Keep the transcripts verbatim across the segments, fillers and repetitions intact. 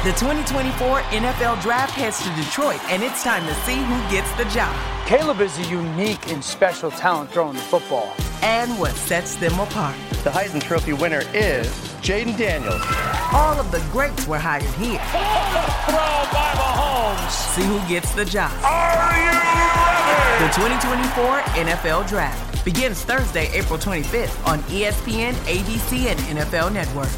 The twenty twenty-four N F L Draft heads to Detroit, and it's time to see who gets the job. Caleb is a unique and special talent throwing the football. And what sets them apart. The Heisman Trophy winner is Jaden Daniels. All of the greats were hired here. Throw by Mahomes. See who gets the job. Are you ready? The twenty twenty-four N F L Draft begins Thursday, April twenty-fifth on E S P N, A B C, and N F L Network.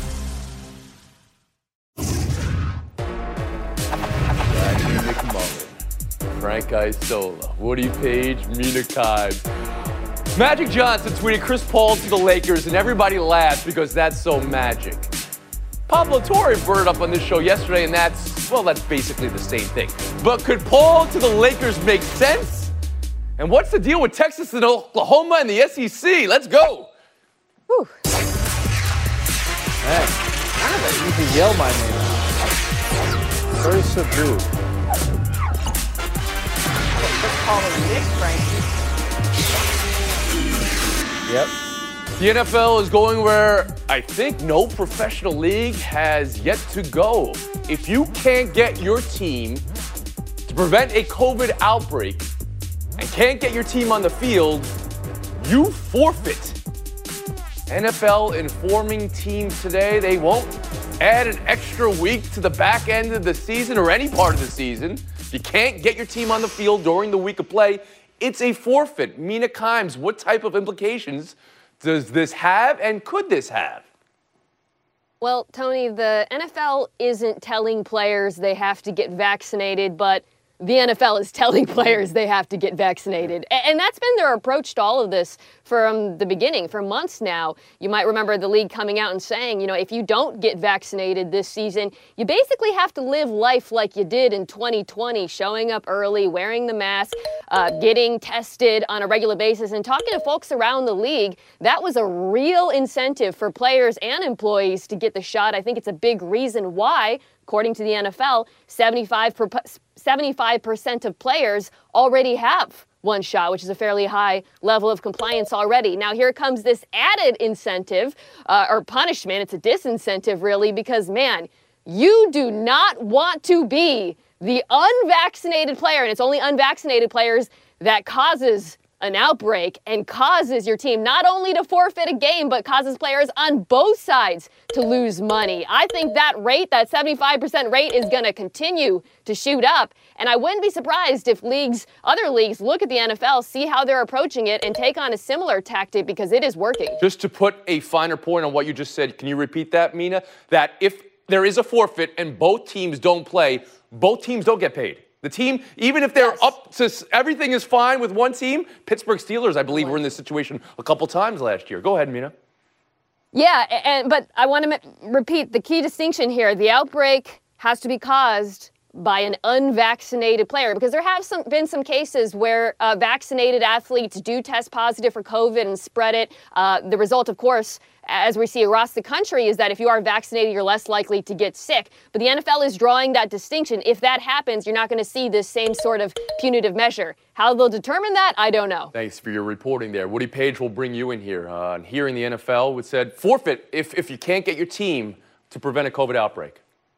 Frank Isola, Woody Page, Mina Kimes. Magic Johnson tweeted Chris Paul to the Lakers, and everybody laughed because that's so magic. Pablo Torre brought it up on this show yesterday, and that's, well, that's basically the same thing. But could Paul to the Lakers make sense? And what's the deal with Texas and Oklahoma and the S E C? Let's go. Whew. Man, you can yell my name. Very subdued. Yep. The N F L is going where I think no professional league has yet to go. If you can't get your team to prevent a COVID outbreak and can't get your team on the field, you forfeit. N F L informing teams today they won't add an extra week to the back end of the season or any part of the season. You can't get your team on the field during the week of play. It's a forfeit. Mina Kimes, what type of implications does this have, and could this have? Well, Tony, the N F L isn't telling players they have to get vaccinated, but the N F L is telling players they have to get vaccinated. And that's been their approach to all of this from the beginning, for months now. You might remember the league coming out and saying, you know, if you don't get vaccinated this season, you basically have to live life like you did in twenty twenty, showing up early, wearing the mask, uh, getting tested on a regular basis, and talking to folks around the league. That was a real incentive for players and employees to get the shot. I think it's a big reason why, according to the N F L, seventy-five percent of players already have one shot, which is a fairly high level of compliance already. Now, here comes this added incentive, uh, or punishment. It's a disincentive, really, because, man, you do not want to be the unvaccinated player, and it's only unvaccinated players that causes an outbreak and causes your team not only to forfeit a game, but causes players on both sides to lose money. I think that rate, that seventy-five percent rate, is going to continue to shoot up. And I wouldn't be surprised if leagues, other leagues, look at the N F L, see how they're approaching it, and take on a similar tactic, because it is working. Just to put a finer point on what you just said, can you repeat that, Mina? That if there is a forfeit and both teams don't play, both teams don't get paid. The team, even if they're yes. up to everything is fine with one team, Pittsburgh Steelers, I believe, were in this situation a couple times last year. Go ahead, Mina. Yeah, and but I want to m- repeat the key distinction here. The outbreak has to be caused by an unvaccinated player, because there have some, been some cases where uh, vaccinated athletes do test positive for COVID and spread it. Uh, the result, of course, as we see across the country, is that if you are vaccinated, you're less likely to get sick. But the N F L is drawing that distinction. If that happens, you're not going to see this same sort of punitive measure. How they'll determine that, I don't know. Thanks for your reporting there. Woody Page will bring you in here. Uh, and here in the N F L, it said forfeit if, if you can't get your team to prevent a COVID outbreak.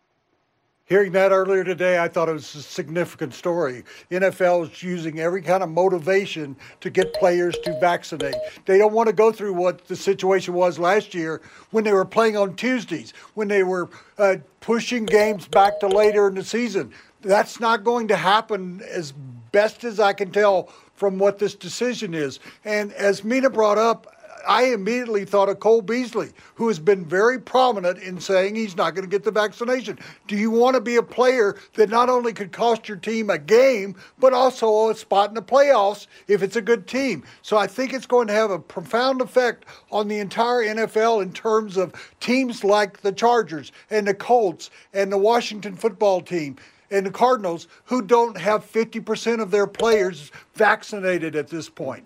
Hearing that earlier today, I thought it was a significant story. N F L is using every kind of motivation to get players to vaccinate. They don't want to go through what the situation was last year when they were playing on Tuesdays, when they were uh, pushing games back to later in the season. That's not going to happen, as best as I can tell from what this decision is. And as Mina brought up, I immediately thought of Cole Beasley, who has been very prominent in saying he's not going to get the vaccination. Do you want to be a player that not only could cost your team a game, but also a spot in the playoffs if it's a good team? So I think it's going to have a profound effect on the entire N F L in terms of teams like the Chargers and the Colts and the Washington football team and the Cardinals, who don't have fifty percent of their players vaccinated at this point.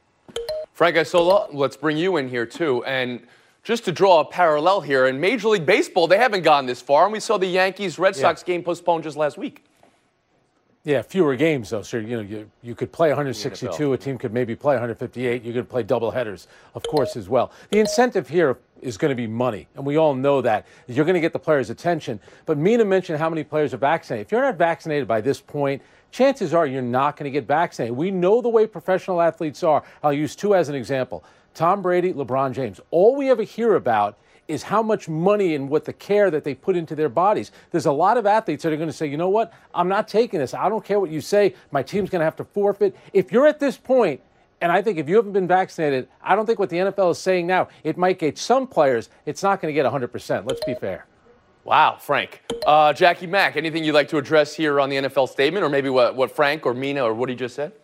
Frank Isola, let's bring you in here, too. And just to draw a parallel here, in Major League Baseball, they haven't gone this far, and we saw the Yankees-Red Sox yeah. game postponed just last week. Yeah, fewer games, though. So, you know, you, you could play one hundred sixty-two. A team could maybe play one hundred fifty-eight. You could play double headers, of course, as well. The incentive here, is going to be money. And we all know that. You're going to get the players' attention. But Mina mentioned how many players are vaccinated. If you're not vaccinated by this point, chances are you're not going to get vaccinated. We know the way professional athletes are. I'll use two as an example. Tom Brady, LeBron James. All we ever hear about is how much money and what the care that they put into their bodies. There's a lot of athletes that are going to say, you know what, I'm not taking this. I don't care what you say. My team's going to have to forfeit. If you're at this point, and I think if you haven't been vaccinated, I don't think what the N F L is saying now, it might get some players, it's not going to get one hundred percent. Let's be fair. Wow, Frank. Uh, Jackie Mack, anything you'd like to address here on the N F L statement, or maybe what, what Frank or Mina or Woody just said?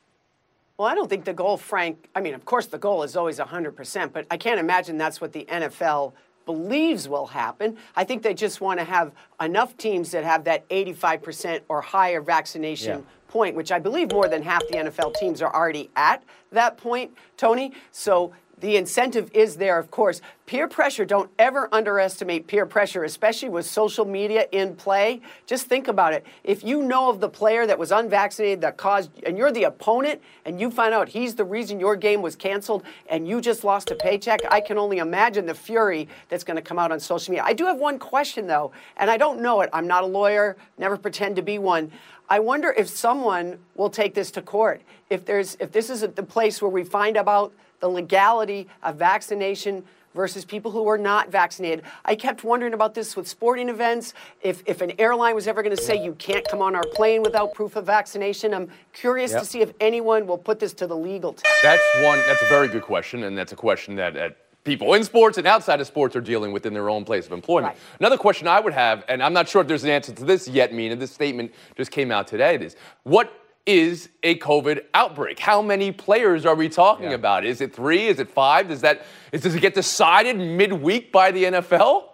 Well, I don't think the goal, Frank, I mean, of course the goal is always one hundred percent, but I can't imagine that's what the N F L believes will happen. I think they just want to have enough teams that have that eighty-five percent or higher vaccination yeah. point, which I believe more than half the N F L teams are already at that point, Tony. So the incentive is there, of course. Peer pressure, don't ever underestimate peer pressure, especially with social media in play. Just think about it. If you know of the player that was unvaccinated that caused, and you're the opponent, and you find out he's the reason your game was canceled, and you just lost a paycheck, I can only imagine the fury that's going to come out on social media. I do have one question, though, and I don't know it. I'm not a lawyer, never pretend to be one. I wonder if someone will take this to court. If there's, if this is the place where we find about the legality of vaccination versus people who are not vaccinated. I kept wondering about this with sporting events. If if an airline was ever going to say you can't come on our plane without proof of vaccination, I'm curious yep. to see if anyone will put this to the legal test. That's one. That's a very good question, and that's a question that uh, people in sports and outside of sports are dealing with in their own place of employment. Right. Another question I would have, and I'm not sure if there's an answer to this yet, Mina. This statement just came out today. It is what is a COVID outbreak? How many players are we talking yeah. about? Is it three? Is it five? Does that is, does it get decided midweek by the N F L?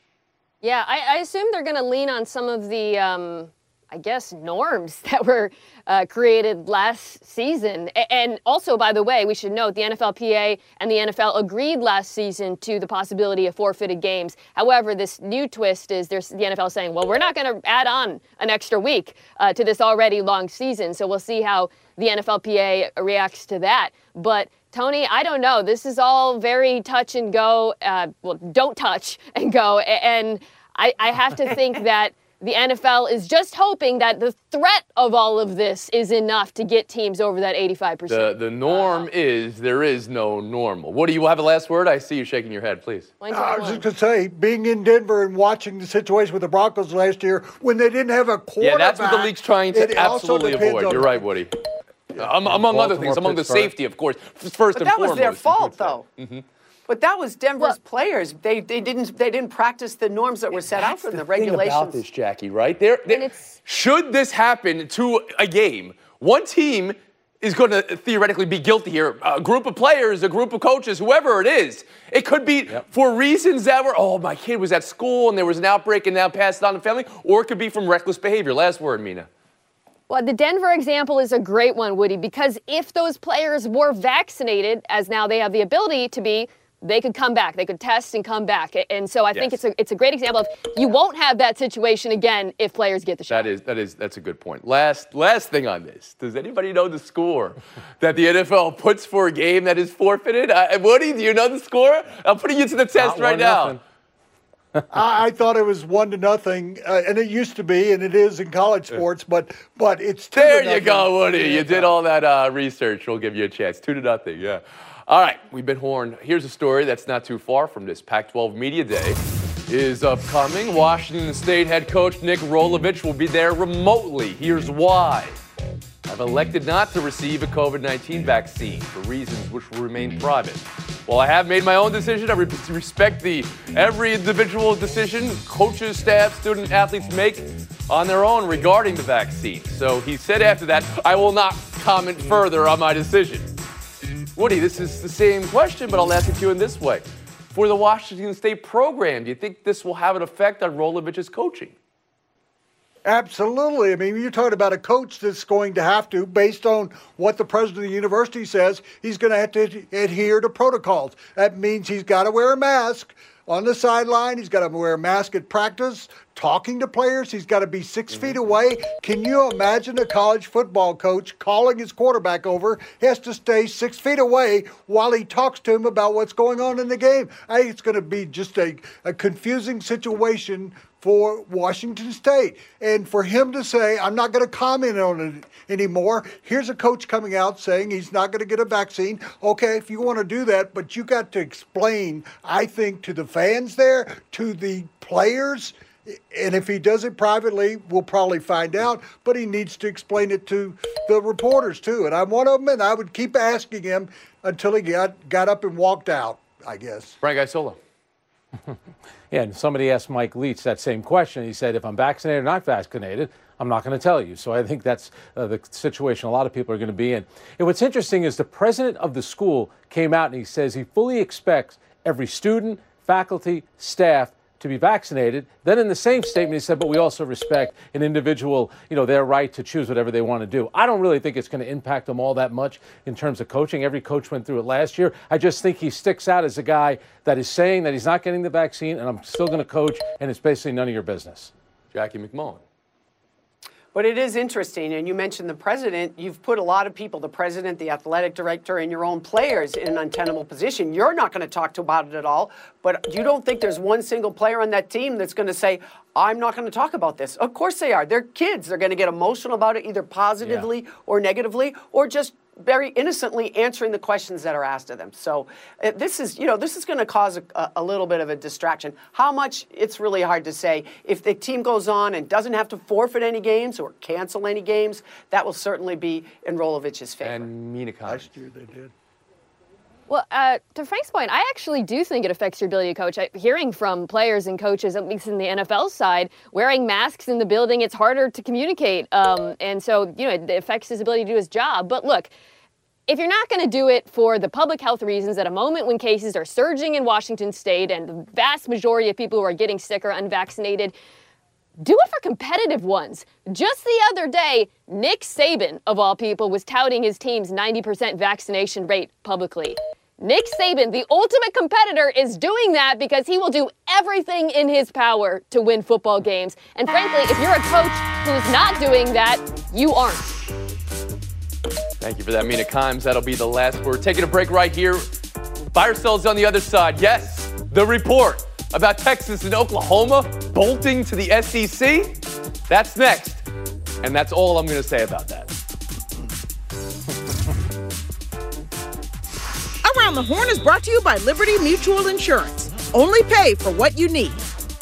Yeah, I, I assume they're going to lean on some of the, um, I guess, norms that were uh, created last season. And also, by the way, we should note the N F L P A and the N F L agreed last season to the possibility of forfeited games. However, this new twist is there's the N F L saying, well, we're not going to add on an extra week uh, to this already long season. So we'll see how the N F L P A reacts to that. But Tony, I don't know. This is all very touch and go. Uh, well, don't touch and go. And I, I have to think that the N F L is just hoping that the threat of all of this is enough to get teams over that eighty-five percent. The, the norm uh, is there is no normal. What do you have a last word? I see you shaking your head, please. Uh, I was just going to say, being in Denver and watching the situation with the Broncos last year when they didn't have a quarterback. Yeah, that's what the league's trying to absolutely avoid. You're right, Woody. Yeah. Um, among Baltimore, other things, among Pittsburgh. The safety, of course, first but and that foremost. That was their fault, though. Mm-hmm. But that was Denver's well, players. They they didn't they didn't practice the norms that were set out for them, the regulations. Thing about this, Jackie, right? There, should this happen to a game, one team is going to theoretically be guilty here. A group of players, a group of coaches, whoever it is. It could be yep. for reasons that were, oh, my kid was at school and there was an outbreak and now passed it on to family, or it could be from reckless behavior. Last word, Mina. Well, the Denver example is a great one, Woody, because if those players were vaccinated, as now they have the ability to be, they could come back. They could test and come back. And so I yes. think it's a it's a great example of you won't have that situation again if players get the shot. That is that is that's a good point. Last last thing on this. Does anybody know the score that the N F L puts for a game that is forfeited? Uh, Woody, do you know the score? I'm putting you to the test Not right now. I, I thought it was one to nothing, uh, and it used to be, and it is in college sports. But but it's two there. To you go, Woody. You did all that uh, research. We'll give you a chance. Two to nothing. Yeah. All right, we've been horned. Here's a story that's not too far from this. Pac twelve Media Day is upcoming. Washington State head coach Nick Rolovich will be there remotely. Here's why. I've elected not to receive a COVID nineteen vaccine for reasons which will remain private. While I have made my own decision, I re- respect the every individual decision coaches, staff, student athletes make on their own regarding the vaccine. So he said after that, I will not comment further on my decision. Woody, this is the same question, but I'll ask it to you in this way. For the Washington State program, do you think this will have an effect on Rolovich's coaching? Absolutely. I mean, you're talking about a coach that's going to have to, based on what the president of the university says, he's going to have to adhere to protocols. That means he's got to wear a mask on the sideline. He's got to wear a mask at practice, talking to players. He's got to be six feet away. Can you imagine a college football coach calling his quarterback over? He has to stay six feet away while he talks to him about what's going on in the game. I think it's going to be just a, a confusing situation for Washington State. And for him to say, I'm not going to comment on it anymore. Here's a coach coming out saying he's not going to get a vaccine. Okay, if you want to do that, but you got to explain, I think, to the fans there, to the players, and if he does it privately, we'll probably find out, but he needs to explain it to the reporters too. And I'm one of them, and I would keep asking him until he got, got up and walked out, I guess. Frank Isola. Yeah, and somebody asked Mike Leach that same question. He said, if I'm vaccinated or not vaccinated, I'm not going to tell you. So I think that's uh, the situation a lot of people are going to be in. And what's interesting is the president of the school came out and he says he fully expects every student, faculty, staff to be vaccinated. Then in the same statement, he said, but we also respect an individual, you know, their right to choose whatever they want to do. I don't really think it's going to impact them all that much in terms of coaching. Every coach went through it last year. I just think he sticks out as a guy that is saying that he's not getting the vaccine and I'm still going to coach, and it's basically none of your business. Jackie McMullen. But it is interesting, and you mentioned the president. You've put a lot of people, the president, the athletic director, and your own players in an untenable position. You're not going to talk to about it at all, but you don't think there's one single player on that team that's going to say, I'm not going to talk about this. Of course they are. They're kids. They're going to get emotional about it, either positively yeah. or negatively, or just very innocently answering the questions that are asked of them. So uh, this is, you know, this is going to cause a, a little bit of a distraction. How much, it's really hard to say. If the team goes on and doesn't have to forfeit any games or cancel any games, that will certainly be in Rolovich's favor. And Mina Kimes. Last year they did. Well, uh, to Frank's point, I actually do think it affects your ability to coach. I, hearing from players and coaches, at least in the N F L side, wearing masks in the building, it's harder to communicate. Um, and so, you know, it affects his ability to do his job. But look, if you're not going to do it for the public health reasons at a moment when cases are surging in Washington State and the vast majority of people who are getting sick are unvaccinated, do it for competitive ones. Just the other day, Nick Saban, of all people, was touting his team's ninety percent vaccination rate publicly. Nick Saban, the ultimate competitor, is doing that because he will do everything in his power to win football games. And frankly, if you're a coach who's not doing that, you aren't. Thank you for that, Mina Kimes. That'll be the last word. Taking a break right here. Buy ourselves on the other side. Yes, the report about Texas and Oklahoma bolting to the S E C. That's next. And that's all I'm going to say about that. Around the Horn is brought to you by Liberty Mutual Insurance. Only pay for what you need.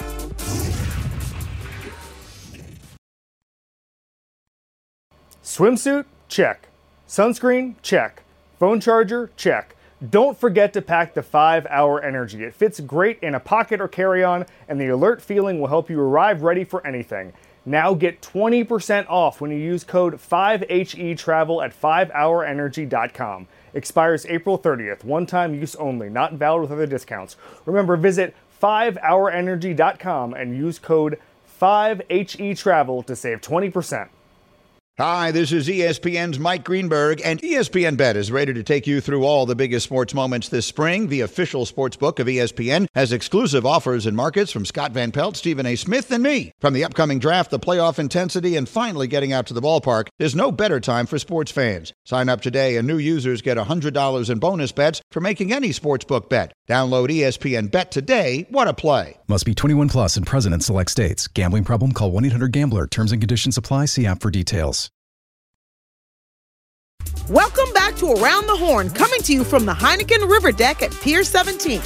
Swimsuit? Check. Sunscreen? Check. Phone charger? Check. Don't forget to pack the five hour Energy. It fits great in a pocket or carry-on, and the alert feeling will help you arrive ready for anything. Now get twenty percent off when you use code five H E travel at five hour energy dot com. Expires April thirtieth. One-time use only. Not valid with other discounts. Remember, visit five hour energy dot com and use code five H E travel to save twenty percent. Hi, this is E S P N's Mike Greenberg, and E S P N Bet is ready to take you through all the biggest sports moments this spring. The official sports book of E S P N has exclusive offers and markets from Scott Van Pelt, Stephen A. Smith, and me. From the upcoming draft, the playoff intensity, and finally getting out to the ballpark, there's no better time for sports fans. Sign up today, and new users get one hundred dollars in bonus bets for making any sportsbook bet. Download E S P N Bet today. What a play. Must be twenty-one plus and present in select states. Gambling problem? Call one eight hundred gambler. Terms and conditions apply. See app for details. Welcome back to Around the Horn, coming to you from the Heineken River Deck at Pier seventeen.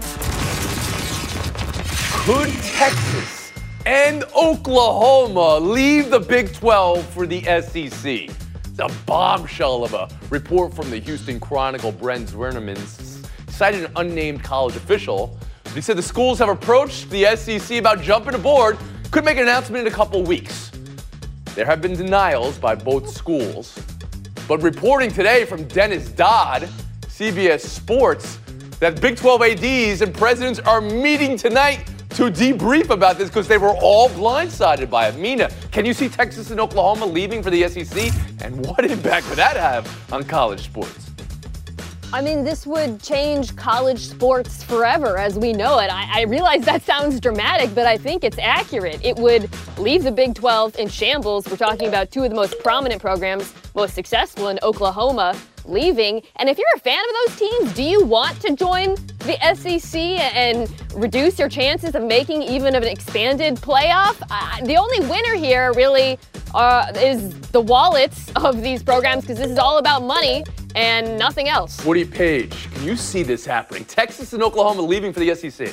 Could Texas and Oklahoma leave the Big twelve for the S E C? The bombshell of a report from the Houston Chronicle, Brent Zwerneman, cited an unnamed college official. He said the schools have approached the S E C about jumping aboard, could make an announcement in a couple weeks. There have been denials by both schools. But reporting today from Dennis Dodd, C B S Sports, that Big twelve A Ds and presidents are meeting tonight to debrief about this because they were all blindsided by it. Mina, can you see Texas and Oklahoma leaving for the S E C? And what impact would that have on college sports? I mean, this would change college sports forever as we know it. I, I realize that sounds dramatic, but I think it's accurate. It would leave the Big twelve in shambles. We're talking about two of the most prominent programs, most successful in Oklahoma, leaving. And if you're a fan of those teams, do you want to join the S E C and reduce your chances of making even of an expanded playoff? Uh, the only winner here really uh, is the wallets of these programs, because this is all about money and nothing else. Woody Page, can you see this happening? Texas and Oklahoma leaving for the S E C.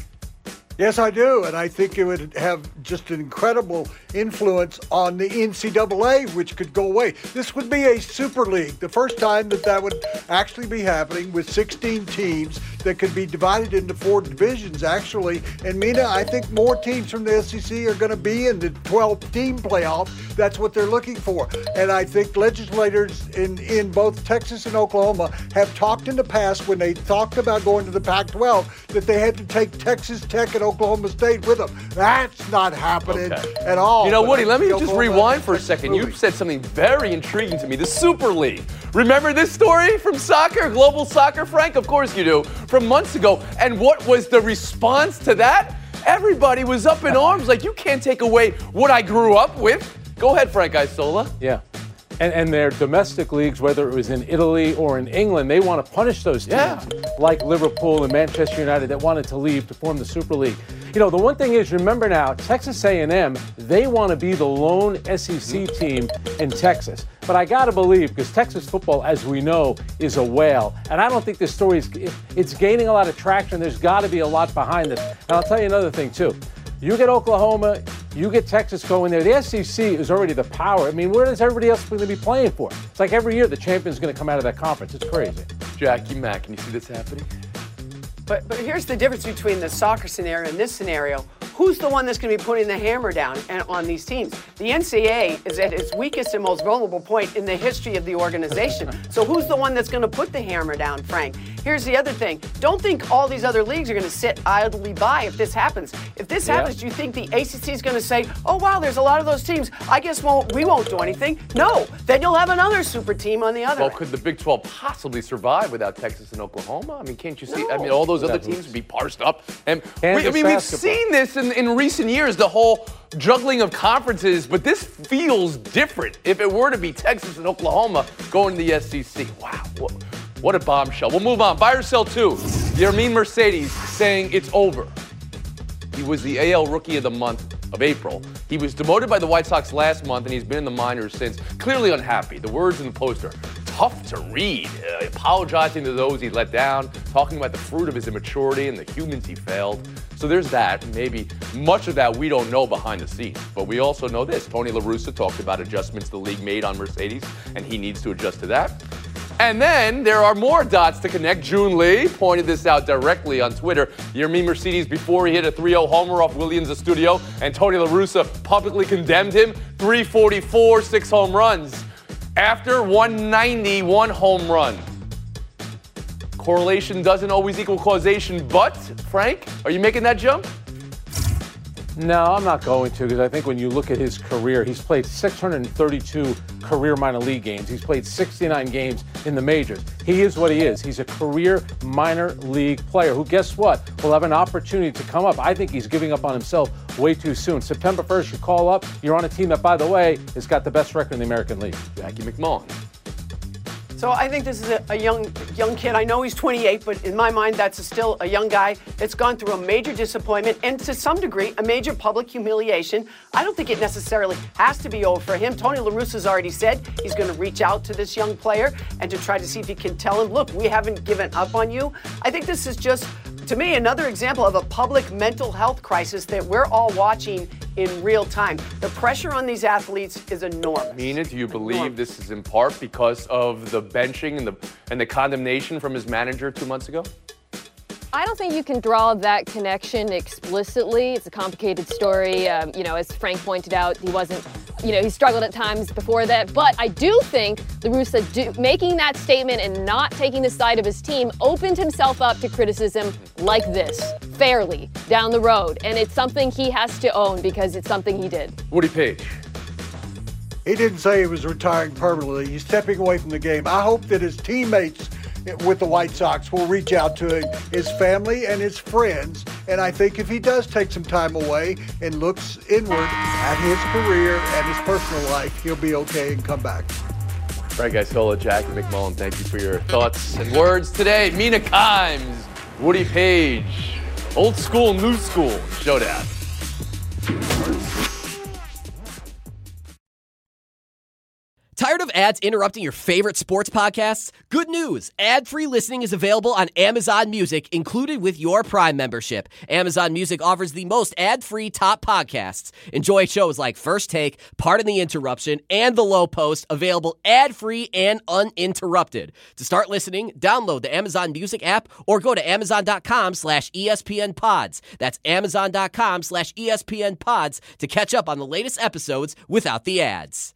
Yes, I do, and I think it would have just an incredible influence on the N C double A, which could go away. This would be a super league, the first time that that would actually be happening, with sixteen teams that could be divided into four divisions, actually. And Mina, I think more teams from the S E C are going to be in the twelve-team playoff. That's what they're looking for. And I think legislators in, in both Texas and Oklahoma have talked in the past, when they talked about going to the Pac twelve, that they had to take Texas Tech and Oklahoma State with them. That's not happening Okay. at all. You know, But Woody, I let me think just Oklahoma rewind for a second. You said something very intriguing to me, the Super League. Remember this story from soccer, global soccer, Frank? Of course you do, from months ago. And what was the response to that? Everybody was up in arms, like, you can't take away what I grew up with. Go ahead, Frank Isola. Yeah. And, and their domestic leagues, whether it was in Italy or in England, they want to punish those teams, Yeah. like Liverpool and Manchester United, that wanted to leave to form the Super League. You know, the one thing is, remember now, Texas A and M, they want to be the lone S E C team in Texas. But I got to believe, because Texas football, as we know, is a whale. And I don't think this story is, it's gaining a lot of traction. There's got to be a lot behind it. And I'll tell you another thing, too. You get Oklahoma, you get Texas going there. The S E C is already the power. I mean, where is everybody else going to be playing for? It's like every year the champion's going to come out of that conference. It's crazy. Jackie Mack, can you see this happening? But but here's the difference between the soccer scenario and this scenario. Who's the one that's going to be putting the hammer down and on these teams? The N C A A is at its weakest and most vulnerable point in the history of the organization. So who's the one that's going to put the hammer down, Frank? Here's the other thing. Don't think all these other leagues are going to sit idly by if this happens. If this Yeah. happens, do you think the A C C is going to say, oh, wow, there's a lot of those teams. I guess won't, we won't do anything. No. Then you'll have another super team on the other Well, end. could the Big twelve possibly survive without Texas and Oklahoma? I mean, can't you see? I No. mean, all those other That's- teams would be parsed up. And we, I Kansas mean, we've basketball. seen this in, in recent years, the whole juggling of conferences, but this feels different if it were to be Texas and Oklahoma going to the S E C. Wow. What, what a bombshell. We'll move on. Buy or sell two. Yermin Mercedes saying it's over. He was the A L Rookie of the Month of April. He was demoted by the White Sox last month, and he's been in the minors since. Clearly unhappy. The words in the poster, tough to read. Uh, apologizing to those he let down, talking about the fruit of his immaturity and the humans he failed. So there's that. Maybe much of that we don't know behind the scenes. But we also know this. Tony La Russa talked about adjustments the league made on Mercedes, and he needs to adjust to that. And then there are more dots to connect. June Lee pointed this out directly on Twitter. Yermin Mercedes, before he hit a three oh homer off Williams Studio, and Tony La Russa publicly condemned him. three forty-four, six home runs. After one ninety, one home run. Correlation doesn't always equal causation, but, Frank, are you making that jump? No, I'm not going to, because I think when you look at his career, he's played six hundred thirty-two career minor league games. He's played sixty-nine games in the majors. He is what he is. He's a career minor league player who, guess what, will have an opportunity to come up. I think he's giving up on himself way too soon. September first, you call up, you're on a team that, by the way, has got the best record in the American League. Jackie McMullen. So I think this is a, a young young kid. I know he's twenty-eight, but in my mind, that's a still a young guy that's gone through a major disappointment and to some degree, a major public humiliation. I don't think it necessarily has to be over for him. Tony La Russa's already said he's going to reach out to this young player and to try to see if he can tell him, look, we haven't given up on you. I think this is just, to me, another example of a public mental health crisis that we're all watching in real time. The pressure on these athletes is enormous. Mina, do you believe this is in part because of the benching and the and the condemnation from his manager two months ago? I don't think you can draw that connection explicitly. It's a complicated story. Um, you know, as Frank pointed out, he wasn't, you know, he struggled at times before that. But I do think La Russa do, making that statement and not taking the side of his team opened himself up to criticism like this, fairly, down the road. And it's something he has to own because it's something he did. Woody Page. He didn't say he was retiring permanently. He's stepping away from the game. I hope that his teammates with the White Sox will reach out to his family and his friends. And I think if he does take some time away and looks inward at his career and his personal life, he'll be okay and come back. Frank Isola, Jackie McMullen, thank you for your thoughts and words today. Mina Kimes, Woody Page, old school, new school showdown. Tired of ads interrupting your favorite sports podcasts? Good news! Ad-free listening is available on Amazon Music, included with your Prime membership. Amazon Music offers the most ad-free top podcasts. Enjoy shows like First Take, Pardon the Interruption, and The Low Post, available ad-free and uninterrupted. To start listening, download the Amazon Music app or go to amazon.com slash ESPN pods. That's amazon.com slash ESPN pods to catch up on the latest episodes without the ads.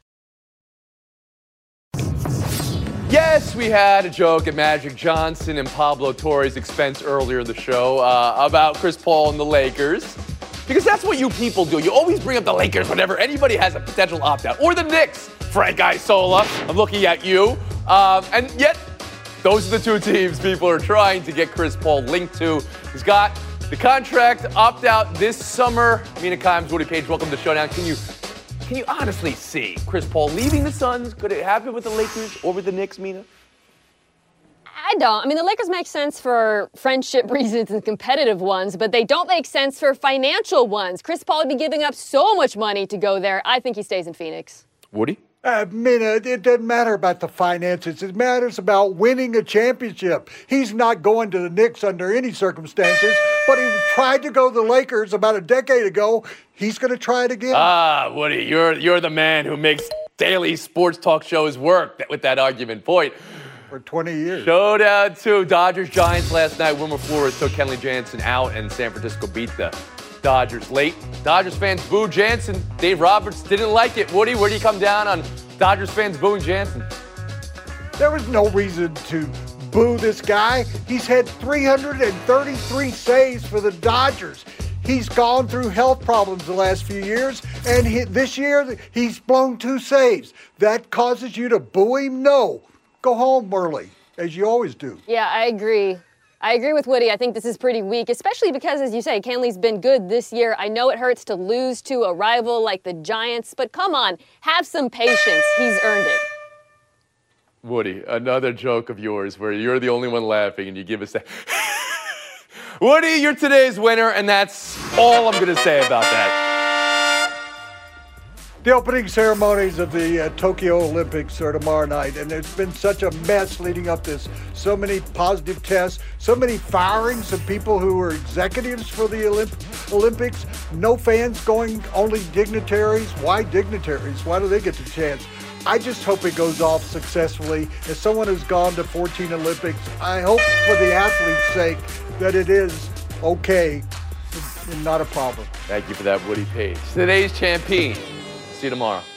Yes, we had a joke at Magic Johnson and Pablo Torre's expense earlier in the show uh, about Chris Paul and the Lakers. Because that's what you people do. You always bring up the Lakers whenever anybody has a potential opt-out. Or the Knicks, Frank Isola. I'm looking at you. Um, and yet, those are the two teams people are trying to get Chris Paul linked to. He's got the contract opt-out this summer. Mina Kimes, Woody Page, welcome to Showdown. Can you... Can you honestly see Chris Paul leaving the Suns? Could it happen with the Lakers or with the Knicks, Mina? I don't. I mean, the Lakers make sense for friendship reasons and competitive ones, but they don't make sense for financial ones. Chris Paul would be giving up so much money to go there. I think he stays in Phoenix. Woody? Uh, Mina, it doesn't matter about the finances. It matters about winning a championship. He's not going to the Knicks under any circumstances, but he tried to go to the Lakers about a decade ago. He's going to try it again. Ah, Woody, you're you're the man who makes daily sports talk shows work with that argument point. For twenty years. Showdown two, Dodgers Giants last night. Wilmer Flores took Kenley Jansen out, and San Francisco beat the Dodgers late. Dodgers fans booed Jansen. Dave Roberts didn't like it. Woody, where do you come down on Dodgers fans booing Jansen? There was no reason to boo this guy. He's had three hundred thirty-three saves for the Dodgers. He's gone through health problems the last few years, and he, this year he's blown two saves. That causes you to boo him? No. Go home early, as you always do. Yeah, I agree. I agree with Woody. I think this is pretty weak, especially because, as you say, Kenley's been good this year. I know it hurts to lose to a rival like the Giants, but come on, have some patience. He's earned it. Woody, another joke of yours where you're the only one laughing and you give us that. Woody, you're today's winner, and that's all I'm going to say about that. The opening ceremonies of the uh, Tokyo Olympics are tomorrow night, and it's been such a mess leading up this. So many positive tests, so many firings of people who were executives for the Olymp- Olympics. No fans going, only dignitaries. Why dignitaries? Why do they get the chance? I just hope it goes off successfully. As someone who's gone to fourteen Olympics, I hope for the athlete's sake that it is okay and not a problem. Thank you for that, Woody Page. Today's champion. See you tomorrow.